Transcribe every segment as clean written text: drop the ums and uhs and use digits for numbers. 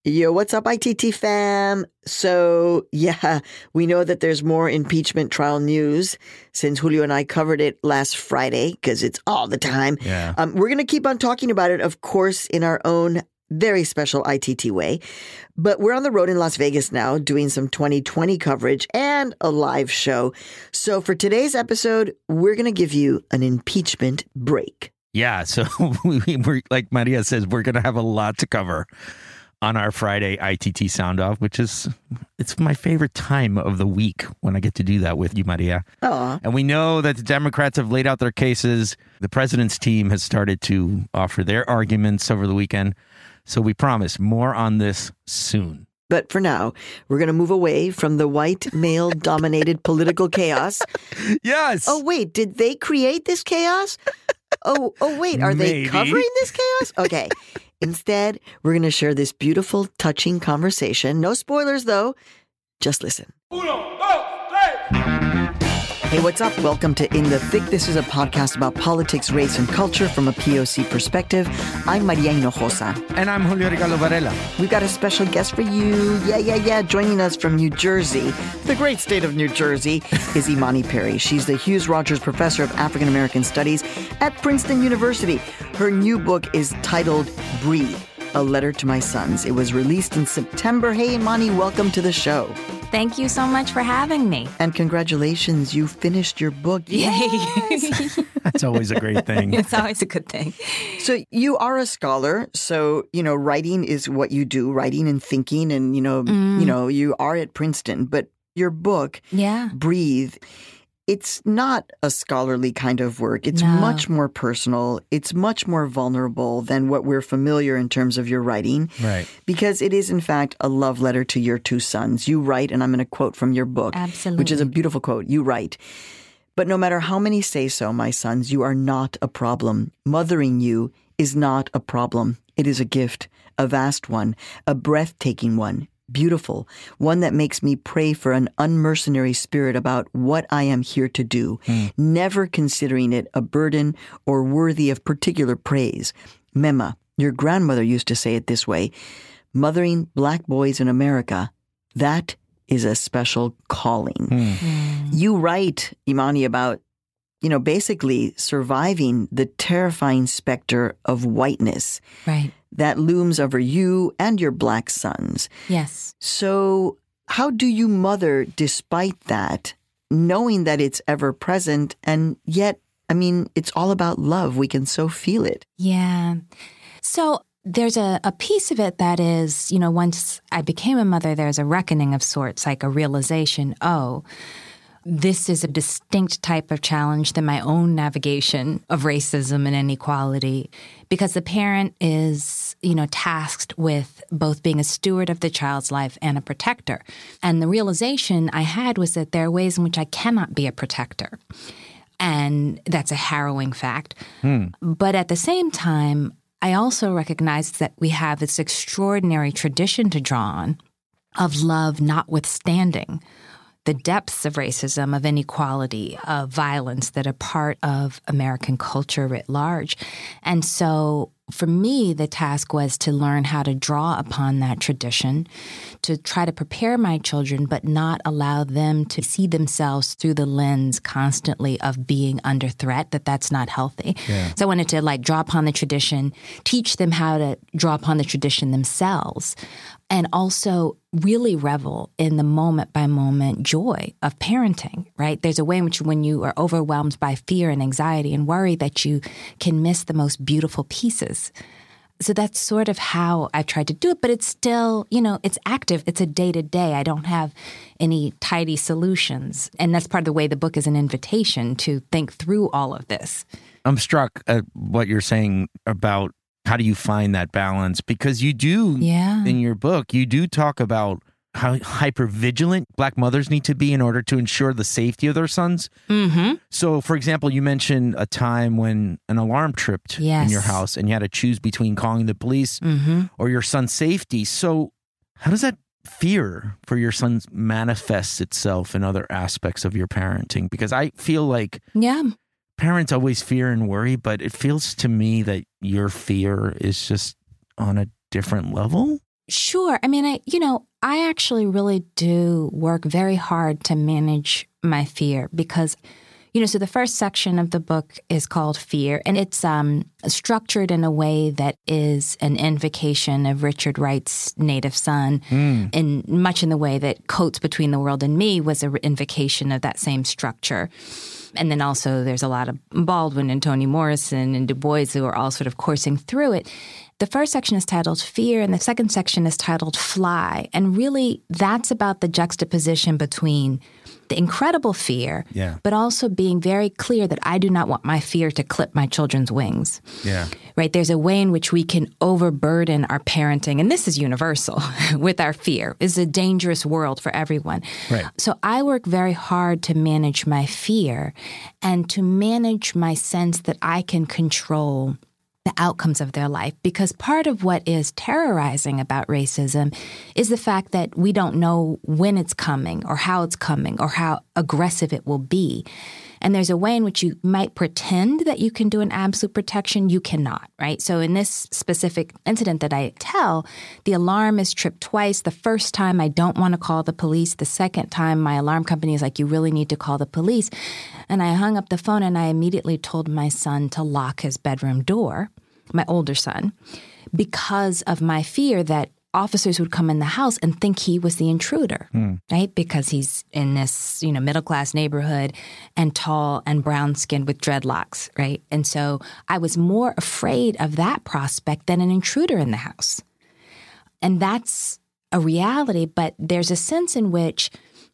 Yo, what's up, ITT fam? So, yeah, we know that there's more impeachment trial news since Julio and I covered it last Friday, because it's all the time. Yeah. We're going to keep on talking about it, of course, in our own very special ITT way. But we're on the road in Las Vegas now doing some 2020 coverage and a live show. So for today's episode, we're going to give you an impeachment break. Yeah, so we're like Maria says, we're going to have a lot to cover on our Friday ITT Sound Off, which is, it's my favorite time of the week when I get to do that with you, Maria. Aw. And we know that the Democrats have laid out their cases. The president's team has started to offer their arguments over the weekend. So we promise more on this soon. But for now, we're going to move away from the white male-dominated political chaos. Yes. Oh, wait, did they create this chaos? Oh, wait, are they Maybe. covering this chaos? Okay. Instead, we're going to share this beautiful, touching conversation. No spoilers, though. Just listen. Hey, what's up? Welcome to In the Thick. This is a podcast about politics, race, and culture from a POC perspective. I'm Maria Hinojosa. And I'm Julio Ricardo Varela. We've got a special guest for you. Yeah. Joining us from New Jersey, the great state of New Jersey, is Imani Perry. She's the Hughes Rogers Professor of African American Studies at Princeton University. Her new book is titled Breathe, A Letter to My Sons. It was released in September. Hey, Imani, welcome to the show. Thank you so much for having me. And congratulations, you finished your book. Yay! That's always a great thing. It's always a good thing. So you are a scholar. So, writing is what you do, writing and thinking. And, you are at Princeton. But your book, Yeah. Breathe, it's not a scholarly kind of work. It's No. much more personal. It's much more vulnerable than what we're familiar in terms of your writing. Right. Because it is, in fact, a love letter to your two sons. You write, and I'm going to quote from your book, Absolutely. which is a beautiful quote. You write, "But no matter how many say so, my sons, you are not a problem. Mothering you is not a problem. It is a gift, a vast one, a breathtaking one. Beautiful, one that makes me pray for an unmercenary spirit about what I am here to do, never considering it a burden or worthy of particular praise. Mema, your grandmother used to say it this way, mothering black boys in America, that is a special calling." You write, Imani, about, basically surviving the terrifying specter of whiteness Right. that looms over you and your black sons. Yes. So how do you mother despite that, knowing that it's ever present and yet, it's all about love. We can so feel it. Yeah. So there's a piece of it that is, once I became a mother, there's a reckoning of sorts, like a realization, this is a distinct type of challenge than my own navigation of racism and inequality, because the parent is, tasked with both being a steward of the child's life and a protector. And the realization I had was that there are ways in which I cannot be a protector. And that's a harrowing fact. But at the same time, I also recognize that we have this extraordinary tradition to draw on of love notwithstanding the depths of racism, of inequality, of violence that are part of American culture writ large. And so for me, the task was to learn how to draw upon that tradition, to try to prepare my children, but not allow them to see themselves through the lens constantly of being under threat, that's not healthy. Yeah. So I wanted to draw upon the tradition, teach them how to draw upon the tradition themselves, and also really revel in the moment-by-moment joy of parenting, right? There's a way in which when you are overwhelmed by fear and anxiety and worry that you can miss the most beautiful pieces. So that's sort of how I tried to do it, but it's still, it's active. It's a day-to-day. I don't have any tidy solutions. And that's part of the way the book is an invitation to think through all of this. I'm struck at what you're saying about how do you find that balance? Because you do, in your book, you do talk about how hypervigilant Black mothers need to be in order to ensure the safety of their sons. Mm-hmm. So, for example, you mentioned a time when an alarm tripped in your house and you had to choose between calling the police or your son's safety. So how does that fear for your son manifests itself in other aspects of your parenting? Because I feel like parents always fear and worry, but it feels to me that your fear is just on a different level. Sure. I mean, I actually really do work very hard to manage my fear because, so the first section of the book is called Fear, and it's structured in a way that is an invocation of Richard Wright's native son, in much in the way that Coates Between the World and Me was an invocation of that same structure. And then also there's a lot of Baldwin and Toni Morrison and Du Bois who are all sort of coursing through it. The first section is titled Fear, and the second section is titled Fly. And really, that's about the juxtaposition between the incredible fear, but also being very clear that I do not want my fear to clip my children's wings. Yeah. Right? There's a way in which we can overburden our parenting, and this is universal, with our fear. It's a dangerous world for everyone. Right. So I work very hard to manage my fear and to manage my sense that I can control the outcomes of their life. Because part of what is terrorizing about racism is the fact that we don't know when it's coming or how aggressive it will be. And there's a way in which you might pretend that you can do an absolute protection. You cannot, right? So in this specific incident that I tell, the alarm is tripped twice. The first time I don't want to call the police. The second time my alarm company is like, you really need to call the police. And I hung up the phone and I immediately told my son to lock his bedroom door, my older son, because of my fear that officers would come in the house and think he was the intruder, right? Because he's in this, middle-class neighborhood and tall and brown-skinned with dreadlocks, right? And so I was more afraid of that prospect than an intruder in the house. And that's a reality, but there's a sense in which,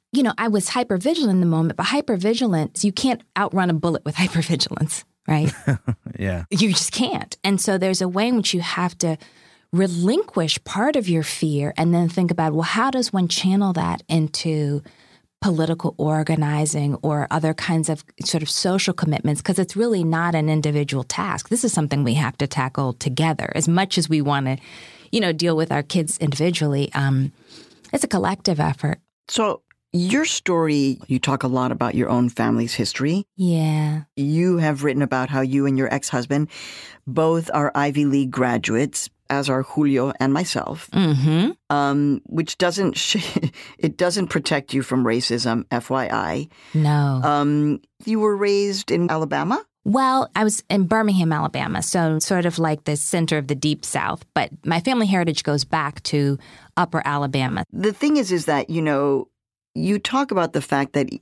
I was hypervigilant in the moment, but hypervigilance, you can't outrun a bullet with hypervigilance, right? Yeah. You just can't. And so there's a way in which you have to relinquish part of your fear and then think about, well, how does one channel that into political organizing or other kinds of sort of social commitments? Because it's really not an individual task. This is something we have to tackle together. As much as we want to, deal with our kids individually, it's a collective effort. So your story, you talk a lot about your own family's history. Yeah. You have written about how you and your ex-husband both are Ivy League graduates, as are Julio and myself, which it doesn't protect you from racism, FYI. No. You were raised in Alabama? Well, I was in Birmingham, Alabama, so sort of like the center of the Deep South. But my family heritage goes back to Upper Alabama. The thing is that, you talk about the fact that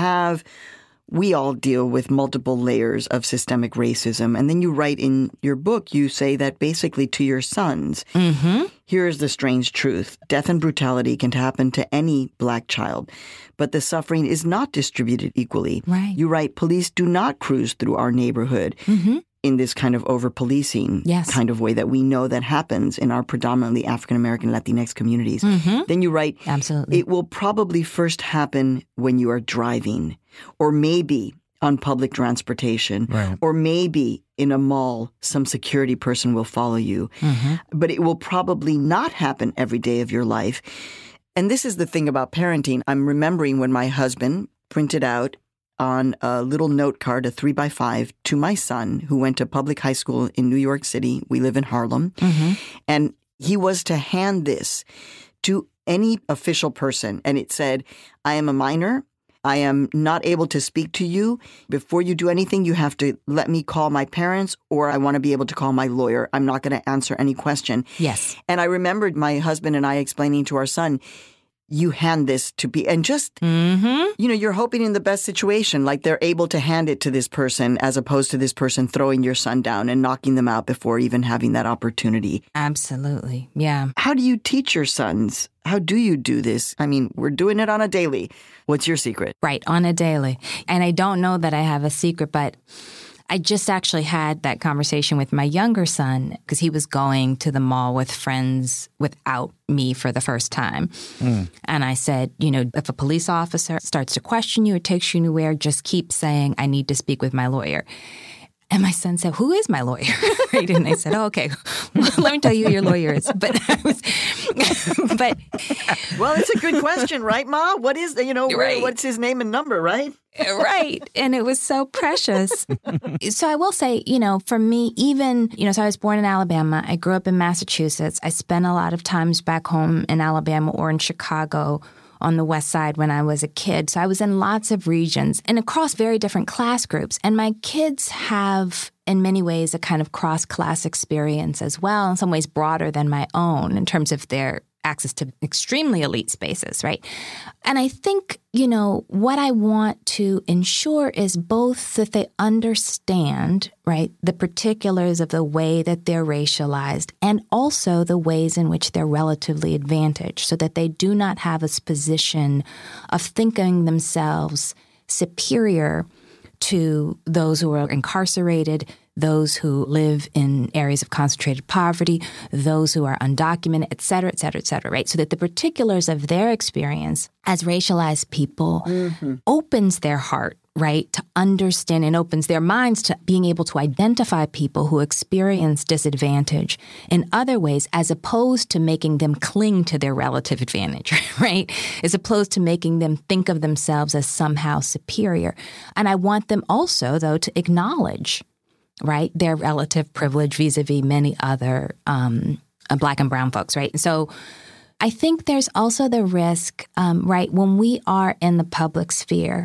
we all deal with multiple layers of systemic racism. And then you write in your book, you say that basically to your sons, here's the strange truth. Death and brutality can happen to any Black child, but the suffering is not distributed equally. Right. You write, police do not cruise through our neighborhood in this kind of over-policing kind of way that we know that happens in our predominantly African-American Latinx communities. Then you write, absolutely, it will probably first happen when you are driving, or maybe on public transportation, or maybe in a mall, some security person will follow you. But it will probably not happen every day of your life. And this is the thing about parenting. I'm remembering when my husband printed out on a little note card, a 3x5, to my son, who went to public high school in New York City. We live in Harlem. And he was to hand this to any official person. And it said, I am a minor. I am not able to speak to you. Before you do anything, you have to let me call my parents, or I want to be able to call my lawyer. I'm not going to answer any question. Yes. And I remembered my husband and I explaining to our son, you hand this to be, and just, you're hoping in the best situation, like they're able to hand it to this person as opposed to this person throwing your son down and knocking them out before even having that opportunity. Absolutely. Yeah. How do you teach your sons? How do you do this? I mean, we're doing it on a daily. What's your secret? Right, on a daily. And I don't know that I have a secret, but I just actually had that conversation with my younger son because he was going to the mall with friends without me for the first time. And I said, if a police officer starts to question you or takes you anywhere, just keep saying, I need to speak with my lawyer. And my son said, who is my lawyer? Right? And I said, oh, okay, well, let me tell you who your lawyer is. But well, it's a good question, right, Ma? What is, right. What's his name and number, right? Right. And it was so precious. So I will say, for me, even, so I was born in Alabama. I grew up in Massachusetts. I spent a lot of times back home in Alabama or in Chicago on the West Side when I was a kid. So I was in lots of regions and across very different class groups. And my kids have, in many ways, a kind of cross-class experience as well, in some ways broader than my own in terms of their access to extremely elite spaces, right? And I think, what I want to ensure is both that they understand, right, the particulars of the way that they're racialized and also the ways in which they're relatively advantaged so that they do not have this position of thinking themselves superior to those who are incarcerated, those who live in areas of concentrated poverty, those who are undocumented, et cetera, et cetera, et cetera, right? So that the particulars of their experience as racialized people opens their heart, right, to understand and opens their minds to being able to identify people who experience disadvantage in other ways as opposed to making them cling to their relative advantage, right, as opposed to making them think of themselves as somehow superior. And I want them also, though, to acknowledge, right, their relative privilege vis-a-vis many other Black and brown folks, right? And so I think there's also the risk, right, when we are in the public sphere,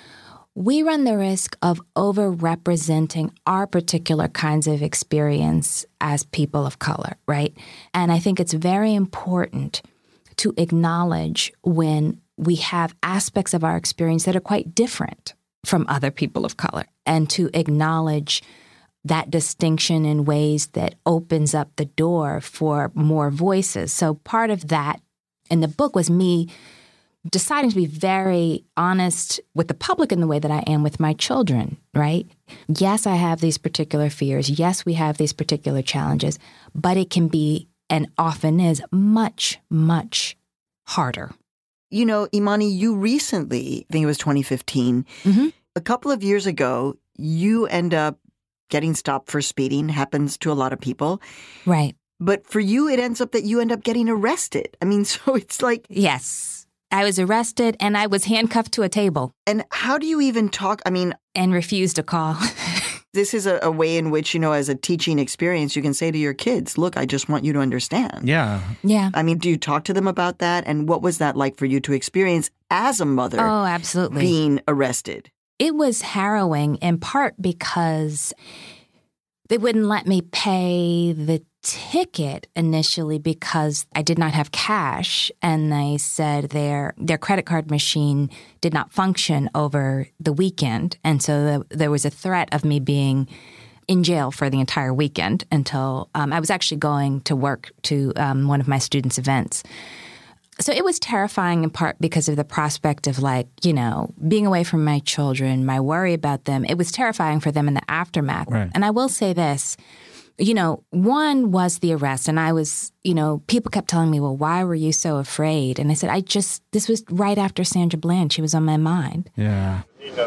we run the risk of overrepresenting our particular kinds of experience as people of color, right? And I think it's very important to acknowledge when we have aspects of our experience that are quite different from other people of color and to acknowledge that distinction in ways that opens up the door for more voices. So part of that in the book was me deciding to be very honest with the public in the way that I am with my children, right? Yes, I have these particular fears. Yes, we have these particular challenges, but it can be and often is much, much harder. Imani, you recently, I think it was 2015, a couple of years ago, you end up getting stopped for speeding. Happens to a lot of people. Right. But for you, it ends up that you end up getting arrested. I mean, so it's like... Yes. I was arrested and I was handcuffed to a table. And how do you even talk? I mean... And refused to call. This is a way in which, as a teaching experience, you can say to your kids, look, I just want you to understand. Yeah. Yeah. I mean, do you talk to them about that? And what was that like for you to experience as a mother? Oh, absolutely. Being arrested? It was harrowing in part because they wouldn't let me pay the ticket initially because I did not have cash. And they said their credit card machine did not function over the weekend. And so there was a threat of me being in jail for the entire weekend until I was actually going to work to one of my students' events. So it was terrifying in part because of the prospect of being away from my children, my worry about them. It was terrifying for them in the aftermath. Right. And I will say this, one was the arrest. And I was, people kept telling me, well, why were you so afraid? And I said, this was right after Sandra Bland. She was on my mind. Yeah.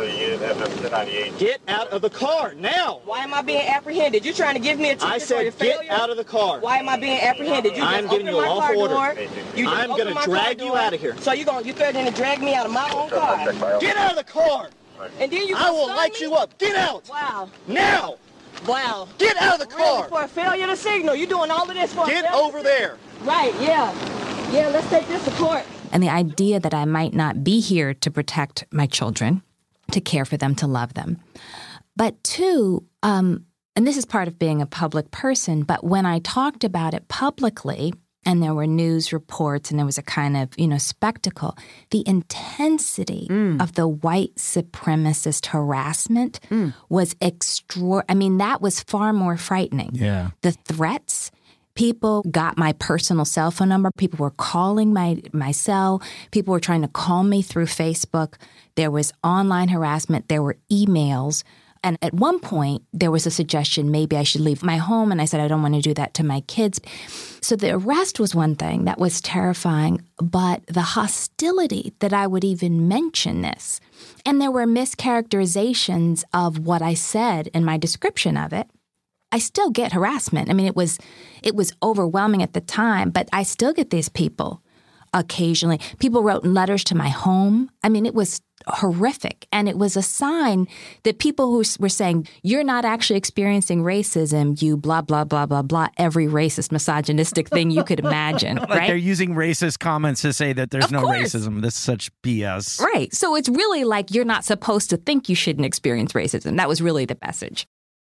Get out of the car now. Why am I being apprehended? You're trying to give me a ticket for your failure? Get out of the car. Why am I being apprehended? I'm giving you a lawful order. I'm going to drag you out of here. So you threatening to drag me out of my own car? Get out of the car. And then I will light you up. Get out. Wow. Now. Wow. Get out of the car. Really, for a failure to signal. You're doing all of this for Get over there. Right, yeah. Yeah, let's take this to court. And the idea that I might not be here to protect my children, to care for them, to love them. But two, and this is part of being a public person, but when I talked about it publicly, and there were news reports and there was a kind of, spectacle, the intensity of the white supremacist harassment was that was far more frightening. Yeah. The threats, people got my personal cell phone number. People were calling my cell. People were trying to call me through Facebook. There was online harassment. There were emails. And at one point, there was a suggestion maybe I should leave my home. And I said, I don't want to do that to my kids. So the arrest was one thing that was terrifying, but the hostility that I would even mention this. And there were mischaracterizations of what I said in my description of it. I still get harassment. I mean, it was overwhelming at the time, but I still get these people occasionally. People wrote letters to my home. I mean, it was horrific. And it was a sign that people who were saying, you're not actually experiencing racism, you blah, blah, blah, blah, blah, every racist, misogynistic thing you could imagine, like right? They're using racist comments to say that there's no racism. This is such BS. Right. So it's really like you're not supposed to think you shouldn't experience racism. That was really the message.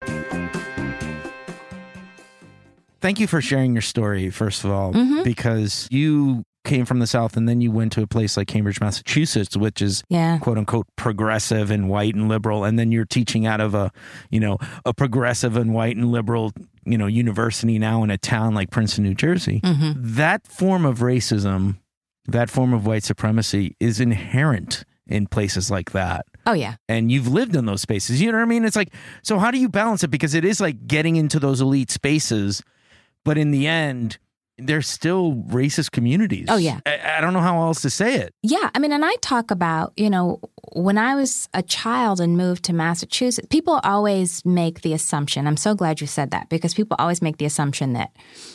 Thank you for sharing your story, first of all, because you came from the South and then you went to a place like Cambridge, Massachusetts, which is quote unquote progressive and white and liberal. And then you're teaching out of a progressive and white and liberal, university now in a town like Princeton, New Jersey. That form of racism, that form of white supremacy is inherent in places like that. Oh, yeah. And you've lived in those spaces. You know what I mean? It's like, so how do you balance it? Because it is like getting into those elite spaces, but in the end, they're still racist communities. Oh, yeah. I don't know how else to say it. Yeah. I mean, and I talk about, when I was a child and moved to Massachusetts, people always make the assumption, I'm so glad you said that, because people always make the assumption that,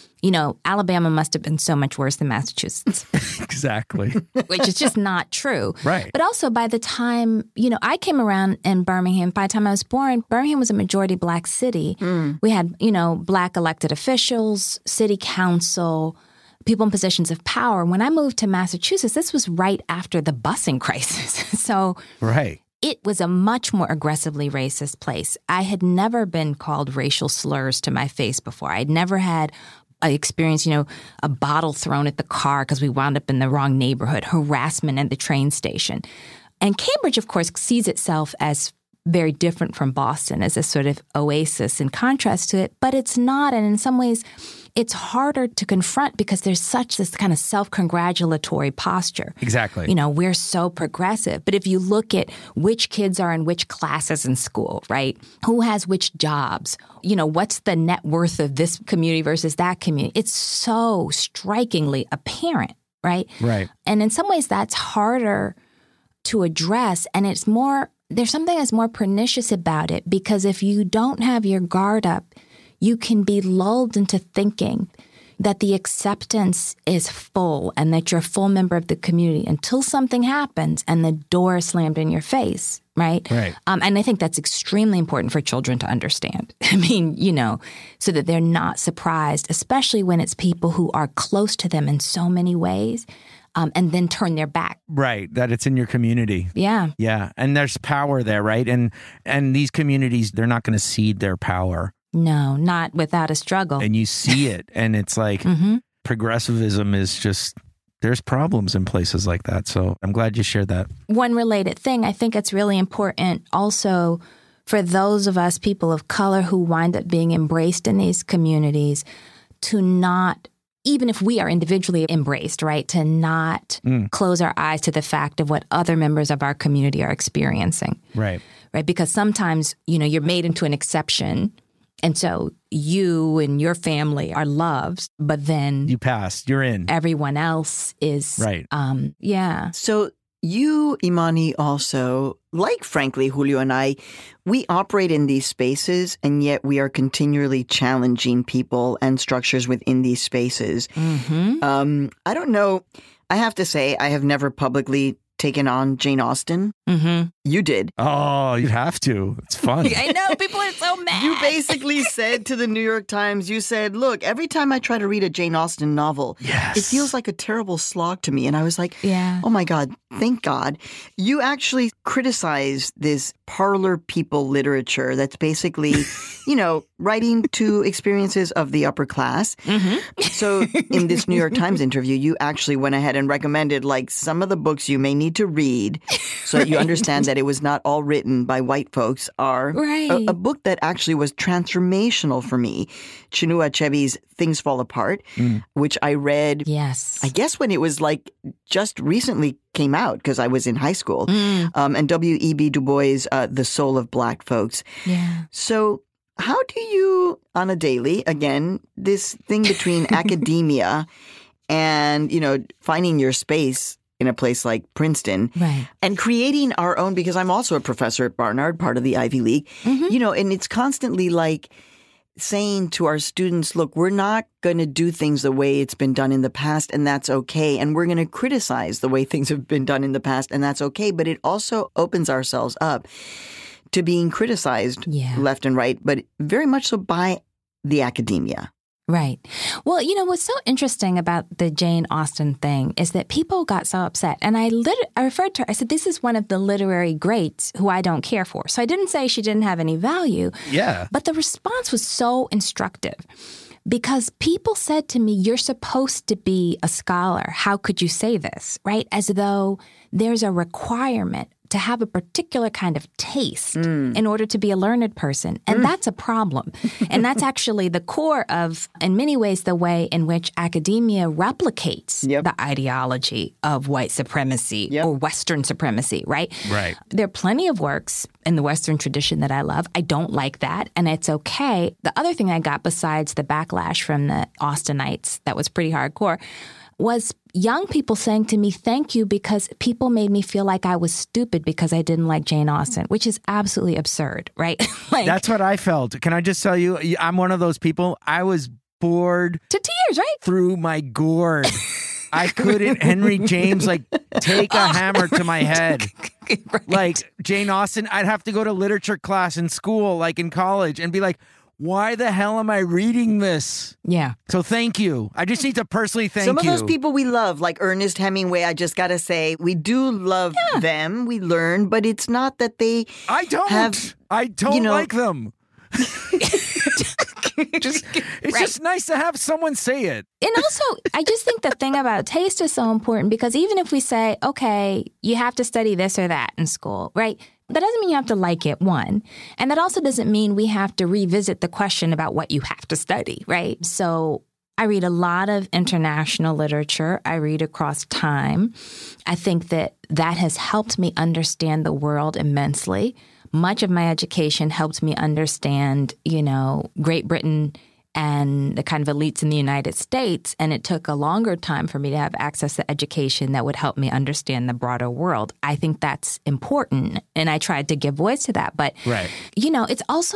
Alabama must have been so much worse than Massachusetts. Exactly. Which is just not true. Right. But also by the time, I came around in Birmingham, by the time I was born, Birmingham was a majority Black city. We had, Black elected officials, city council, people in positions of power. When I moved to Massachusetts, this was right after the busing crisis. So right. It was a much more aggressively racist place. I had never been called racial slurs to my face before. I'd never had I experienced, a bottle thrown at the car because we wound up in the wrong neighborhood, harassment at the train station. And Cambridge, of course, sees itself as very different from Boston, as a sort of oasis in contrast to it. But it's not. And in some ways, it's harder to confront because there's such this kind of self-congratulatory posture. Exactly. We're so progressive. But if you look at which kids are in which classes in school, right? Who has which jobs? What's the net worth of this community versus that community? It's so strikingly apparent, right? Right. And in some ways, that's harder to address. And it's there's something that's more pernicious about it because if you don't have your guard up, you can be lulled into thinking that the acceptance is full and that you're a full member of the community until something happens and the door is slammed in your face, right? Right. And I think that's extremely important for children to understand. I mean, so that they're not surprised, especially when it's people who are close to them in so many ways. And then turn their back. Right, that it's in your community. Yeah. Yeah, and there's power there, right? And these communities, they're not going to cede their power. No, not without a struggle. And you see it, and it's like progressivism is just, there's problems in places like that. So I'm glad you shared that. One related thing, I think it's really important also for those of us, people of color, who wind up being embraced in these communities, to not, even if we are individually embraced, right, to not close our eyes to the fact of what other members of our community are experiencing. Right. Right. Because sometimes, you're made into an exception. And so you and your family are loved, but then you pass, you're in. Everyone else is. Right. Yeah. So you, Imani, also, like, frankly, Julio and I, we operate in these spaces, and yet we are continually challenging people and structures within these spaces. I don't know. I have to say, I have never publicly taken on Jane Austen. You did. Oh, you have to. It's fun. I know. People are so mad. You basically said to the New York Times, you said, look, every time I try to read a Jane Austen novel, it feels like a terrible slog to me. And I was like, oh my God, thank God. You actually criticized this parlor people literature that's basically, writing to experiences of the upper class. So in this New York Times interview, you actually went ahead and recommended like some of the books you may need need to read so that you understand that it was not all written by white folks are a book that actually was transformational for me. Chinua Achebe's Things Fall Apart, which I read, I guess when it was like just recently came out because I was in high school. And W.E.B. Du Bois' The Soul of Black Folks. Yeah. So how do you, on a daily, again, this thing between academia and, finding your space in a place like Princeton and creating our own, because I'm also a professor at Barnard, part of the Ivy League, and it's constantly like saying to our students, look, we're not going to do things the way it's been done in the past, and that's okay. And we're going to criticize the way things have been done in the past, and that's okay. But it also opens ourselves up to being criticized left and right, but very much so by the academia. Right. Well, what's so interesting about the Jane Austen thing is that people got so upset. And I referred to her, I said, this is one of the literary greats who I don't care for. So I didn't say she didn't have any value. Yeah. But the response was so instructive because people said to me, you're supposed to be a scholar. How could you say this? Right? As though there's a requirement to have a particular kind of taste in order to be a learned person. And that's a problem. And that's actually the core of, in many ways, the way in which academia replicates the ideology of white supremacy or Western supremacy, right? Right. There are plenty of works in the Western tradition that I love. I don't like that, and it's okay. The other thing I got besides the backlash from the Austenites that was pretty hardcore was young people saying to me, thank you, because people made me feel like I was stupid because I didn't like Jane Austen, which is absolutely absurd, right? That's what I felt. Can I just tell you, I'm one of those people. I was bored to tears, right? Through my gourd. I couldn't, Henry James, take a hammer to my head. Like Jane Austen, I'd have to go to literature class in school, in college, and be like, why the hell am I reading this? Yeah. So thank you. I just need to personally thank you. Some of those people we love, like Ernest Hemingway, I just got to say, we do love them. We learn, but it's not that they I don't like them. It's just nice to have someone say it. And also, I just think the thing about taste is so important because even if we say, okay, you have to study this or that in school, right? That doesn't mean you have to like it, one. And that also doesn't mean we have to revisit the question about what you have to study, right? So I read a lot of international literature. I read across time. I think that has helped me understand the world immensely. Much of my education helped me understand, Great Britain and the kind of elites in the United States. And it took a longer time for me to have access to education that would help me understand the broader world. I think that's important. And I tried to give voice to that. But, it's also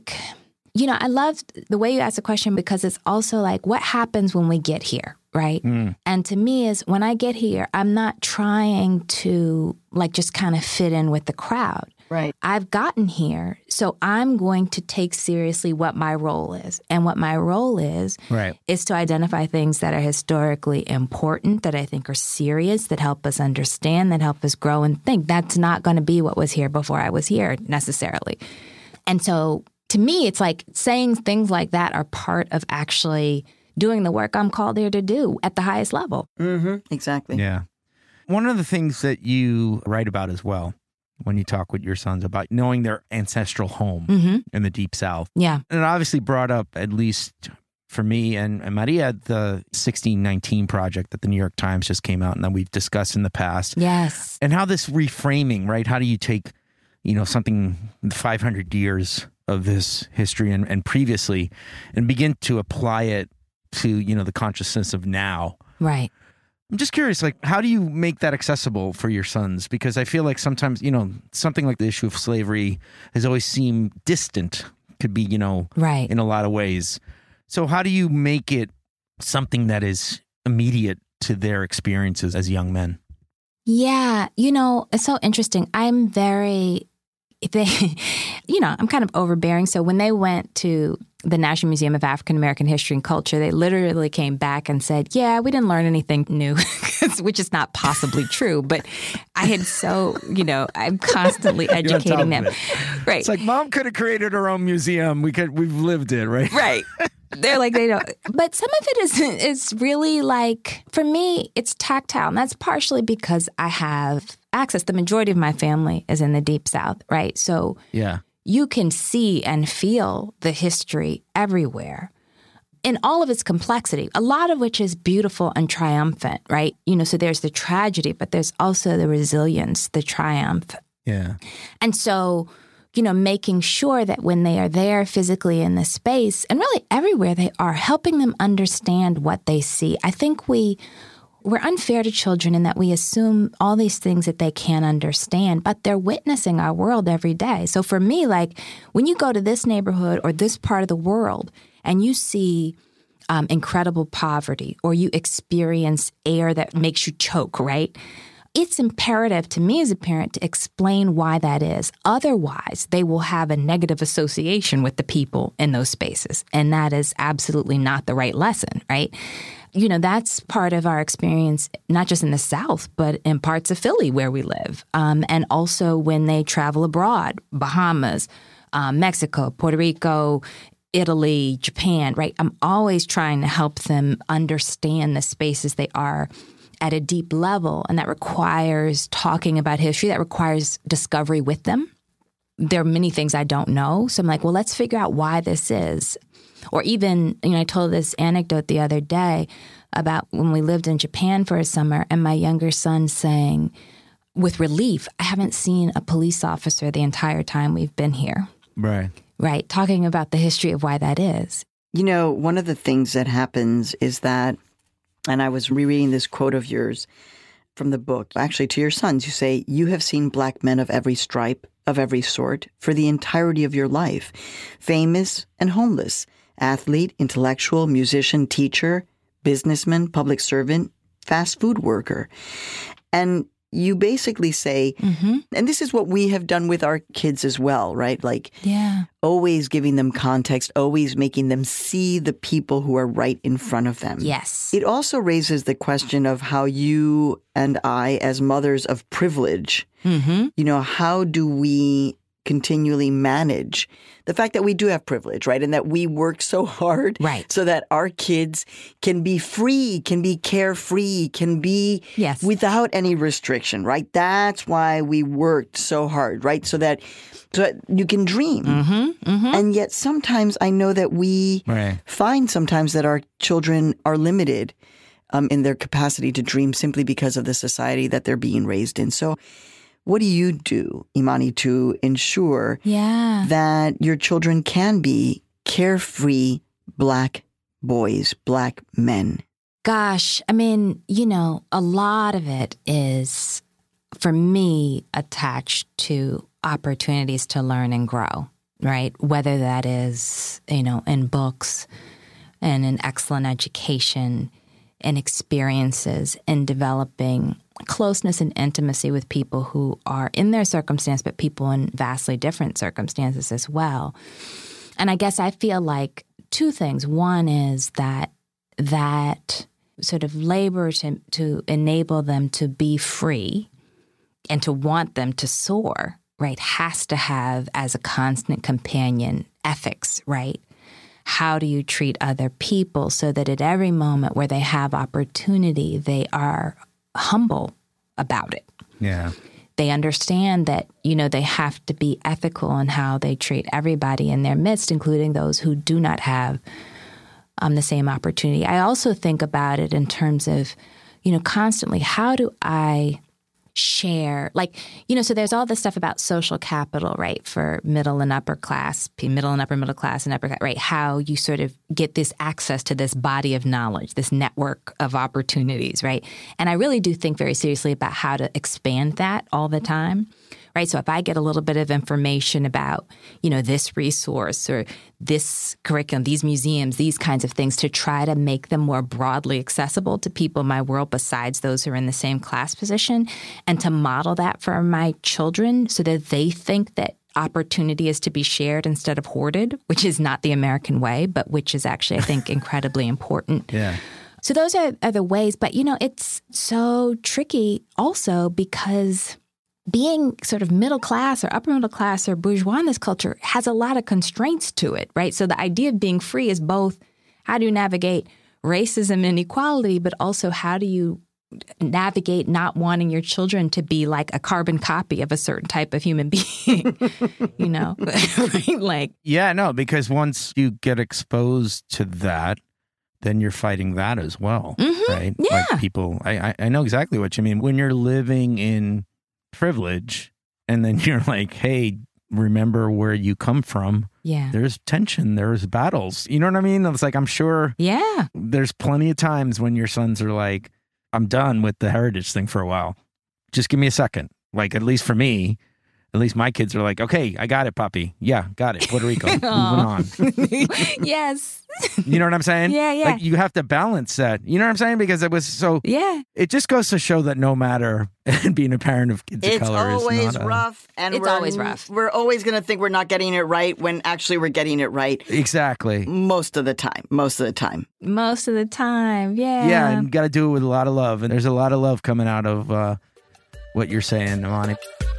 I love the way you asked the question because it's also what happens when we get here, right? And to me is when I get here, I'm not trying to just kind of fit in with the crowd. Right. I've gotten here, so I'm going to take seriously what my role is. And what my role is to identify things that are historically important, that I think are serious, that help us understand, that help us grow and think. That's not going to be what was here before I was here necessarily. And so to me, it's saying things like that are part of actually doing the work I'm called here to do at the highest level. Exactly. Yeah. One of the things that you write about as well, when you talk with your sons about knowing their ancestral home in the Deep South. Yeah. And it obviously brought up, at least for me and Maria, the 1619 Project that the New York Times just came out and that we've discussed in the past. Yes. And how this reframing, right? How do you take, something 500 years of this history and previously and begin to apply it to, the consciousness of now? Right. I'm just curious, how do you make that accessible for your sons? Because I feel like sometimes, something like the issue of slavery has always seemed distant, could be, in a lot of ways. So how do you make it something that is immediate to their experiences as young men? Yeah, it's so interesting. I'm I'm kind of overbearing. So when they went to the National Museum of African American History and Culture, they literally came back and said, yeah, we didn't learn anything new, which is not possibly true. But I had I'm constantly educating them. Right. It's Mom could have created her own museum. We've lived it, right? Right. They're they don't. But some of it is really for me, it's tactile. And that's partially because I have access. The majority of my family is in the Deep South, right? So you can see and feel the history everywhere in all of its complexity, a lot of which is beautiful and triumphant, right? So there's the tragedy, but there's also the resilience, the triumph. Yeah. And so, making sure that when they are there physically in the space, and really everywhere they are, helping them understand what they see. I think we're unfair to children in that we assume all these things that they can't understand, but they're witnessing our world every day. So for me, like when you go to this neighborhood or this part of the world and you see incredible poverty or you experience air that makes you choke, right? It's imperative to me as a parent to explain why that is. Otherwise, they will have a negative association with the people in those spaces. And that is absolutely not the right lesson, right? That's part of our experience, not just in the South, but in parts of Philly where we live. And also when they travel abroad, Bahamas, Mexico, Puerto Rico, Italy, Japan, right? I'm always trying to help them understand the spaces they are at a deep level, and that requires talking about history, that requires discovery with them. There are many things I don't know, so I'm like, well, let's figure out why this is. Or even, I told this anecdote the other day about when we lived in Japan for a summer, and my younger son saying, with relief, I haven't seen a police officer the entire time we've been here. Right. Right, talking about the history of why that is. One of the things that happens is that, and I was rereading this quote of yours from the book, actually to your sons, you say, you have seen Black men of every stripe, of every sort, for the entirety of your life, famous and homeless, athlete, intellectual, musician, teacher, businessman, public servant, fast food worker. And you basically say, and this is what we have done with our kids as well, right? Like always giving them context, always making them see the people who are right in front of them. Yes. It also raises the question of how you and I, as mothers of privilege, how do we continually manage the fact that we do have privilege, right? And that we work so hard so that our kids can be free, can be carefree, can be without any restriction, right? That's why we worked so hard, right? So that you can dream. And yet sometimes I know that we find sometimes that our children are limited in their capacity to dream simply because of the society that they're being raised in. So what do you do, Imani, to ensure that your children can be carefree Black boys, Black men? Gosh, I mean, a lot of it is, for me, attached to opportunities to learn and grow, right? Whether that is, in books and in excellent education and experiences in developing closeness and intimacy with people who are in their circumstance, but people in vastly different circumstances as well. And I guess I feel like two things. One is that sort of labor to enable them to be free and to want them to soar, right, has to have as a constant companion ethics, right? How do you treat other people so that at every moment where they have opportunity, they are humble about it? Yeah. They understand that, they have to be ethical in how they treat everybody in their midst, including those who do not have the same opportunity. I also think about it in terms of, constantly, how do I share, so there's all this stuff about social capital, right, for middle and upper class, middle and upper class and upper class, right, how you sort of get this access to this body of knowledge, this network of opportunities, right? And I really do think very seriously about how to expand that all the time, right? So if I get a little bit of information about, this resource or this curriculum, these museums, these kinds of things, to try to make them more broadly accessible to people in my world besides those who are in the same class position, and to model that for my children so that they think that opportunity is to be shared instead of hoarded, which is not the American way, but which is actually, I think, incredibly important. Yeah. So those are the ways. But, it's so tricky also because being sort of middle class or upper middle class or bourgeois in this culture has a lot of constraints to it, right? So the idea of being free is both how do you navigate racism and inequality, but also how do you navigate not wanting your children to be like a carbon copy of a certain type of human being, you know? Right? Like, yeah, no, because once you get exposed to that, then you're fighting that as well, right? Yeah. Like people, I know exactly what you mean. When you're living in privilege and then you're like, hey, remember where you come from. Yeah. There's tension. There's battles. You know what I mean? It's like, I'm sure there's plenty of times when your sons are like, I'm done with the heritage thing for a while. Just give me a second. Like, at least for me, at least my kids are like, okay, I got it, Poppy. Yeah, got it. Puerto Rico. Moving on. Yes. You know what I'm saying? Yeah. Like, you have to balance that. You know what I'm saying? Because it was so... Yeah. It just goes to show that no matter being a parent of kids of color is not... It's always rough. And it's always rough. We're always going to think we're not getting it right when actually we're getting it right. Exactly. Most of the time. Yeah. Yeah, and you got to do it with a lot of love. And there's a lot of love coming out of what you're saying, Imani.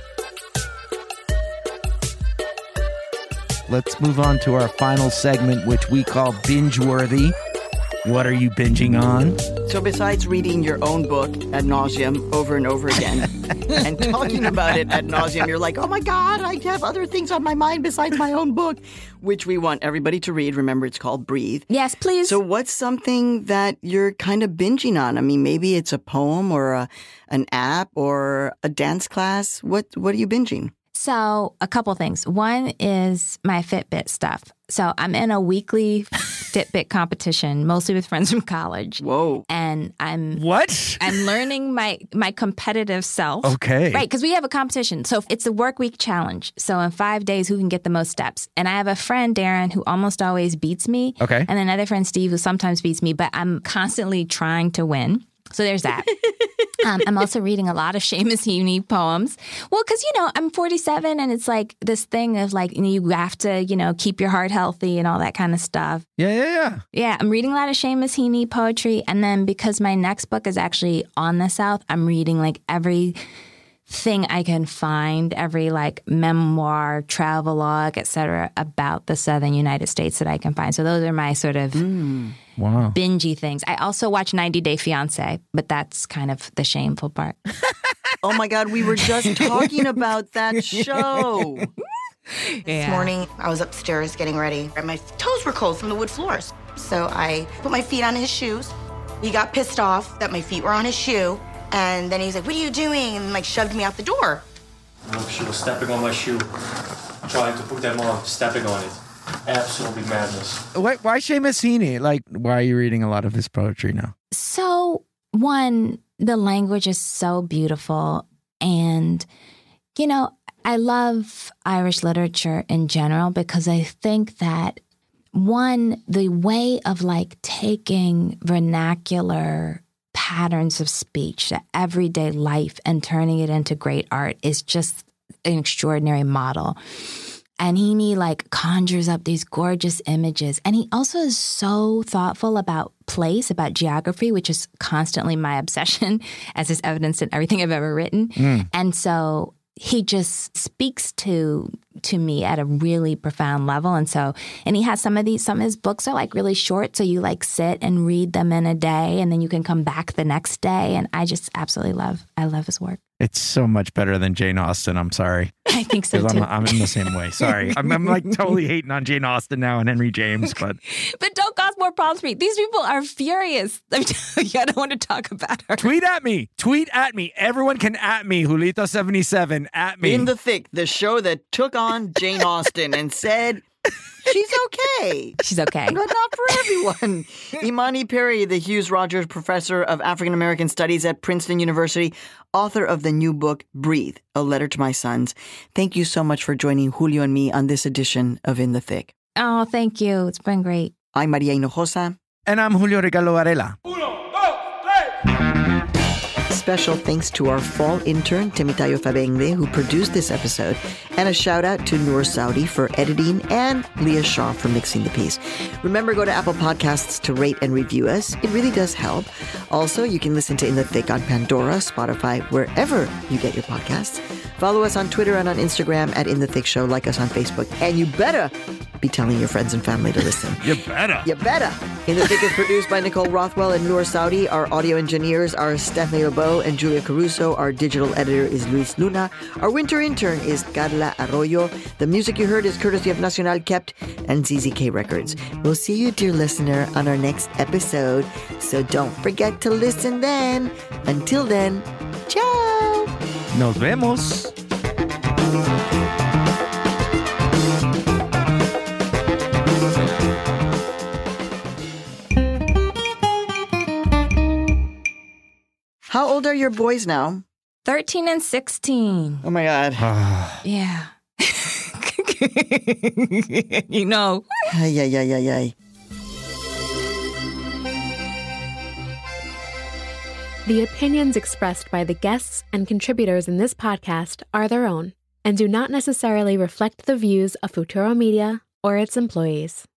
Let's move on to our final segment, which we call Binge Worthy. What are you binging on? So besides reading your own book ad nauseum over and over again and talking about it ad nauseum, you're like, oh my God, I have other things on my mind besides my own book, which we want everybody to read. Remember, it's called Breathe. Yes, please. So what's something that you're kind of binging on? I mean, maybe it's a poem or an app or a dance class. What are you binging? So a couple things. One is my Fitbit stuff. So I'm in a weekly Fitbit competition, mostly with friends from college. Whoa. And I'm learning my competitive self. Okay. Right, because we have a competition. So it's a work week challenge. So in 5 days, who can get the most steps? And I have a friend, Darren, who almost always beats me. Okay. And another friend, Steve, who sometimes beats me, but I'm constantly trying to win. So there's that. I'm also reading a lot of Seamus Heaney poems. Well, because, I'm 47 and it's like this thing of like, you have to, keep your heart healthy and all that kind of stuff. Yeah. Yeah, I'm reading a lot of Seamus Heaney poetry. And then because my next book is actually on the South, I'm reading like every thing I can find, every like memoir, travelogue, etc., about the Southern United States that I can find. So those are my sort of bingey things. I also watch 90 Day Fiancé, but that's kind of the shameful part. Oh my God, we were just talking about that show. This morning, I was upstairs getting ready, and my toes were cold from the wood floors. So I put my feet on his shoes. He got pissed off that my feet were on his shoe. And then he's like, what are you doing? And like shoved me out the door. She was stepping on my shoe, trying to put them on, stepping on it. Absolutely madness. Why Seamus Heaney? Like, why are you reading a lot of his poetry now? So, one, the language is so beautiful. And, I love Irish literature in general because I think that, one, the way of like taking vernacular patterns of speech to everyday life and turning it into great art is just an extraordinary model. And Heaney like conjures up these gorgeous images. And he also is so thoughtful about place, about geography, which is constantly my obsession, as is evidenced in everything I've ever written. And so he just speaks to me at a really profound level. And he has some of his books are like really short. So you like sit and read them in a day and then you can come back the next day. And I just absolutely I love his work. It's so much better than Jane Austen. I'm sorry. I think so too. I'm in the same way. Sorry. I'm like totally hating on Jane Austen now and Henry James, but don't cause more problems for me. These people are furious. I don't want to talk about her. Tweet at me. Everyone can at me. Julito77 at me. In the Thick, the show that took on Jane Austen and said, she's okay. She's okay. But not for everyone. Imani Perry, the Hughes Rogers Professor of African American Studies at Princeton University, author of the new book, Breathe, A Letter to My Sons. Thank you so much for joining Julio and me on this edition of In the Thick. Oh, thank you. It's been great. I'm Maria Hinojosa. And I'm Julio Regalo Varela. Special thanks to our fall intern, Temitayo Fabengde, who produced this episode, and a shout out to Noor Saudi for editing and Leah Shaw for mixing the piece. Remember, go to Apple Podcasts to rate and review us. It really does help. Also, you can listen to In the Thick on Pandora, Spotify, wherever you get your podcasts. Follow us on Twitter and on Instagram at In the Thick Show. Like us on Facebook. And you better be telling your friends and family to listen. You better. You better. In the Thick is produced by Nicole Rothwell and Noor Saudi. Our audio engineers are Stephanie Lebeau and Julia Caruso. Our digital editor is Luis Luna. Our winter intern is Carla Arroyo. The music you heard is courtesy of Nacional Kept and ZZK Records. We'll see you, dear listener, on our next episode. So don't forget to listen then. Until then, ciao. Nos vemos. How old are your boys now? 13 and 16. Oh, my God. Yeah. You know. Ay, ay, ay, ay, ay. The opinions expressed by the guests and contributors in this podcast are their own and do not necessarily reflect the views of Futuro Media or its employees.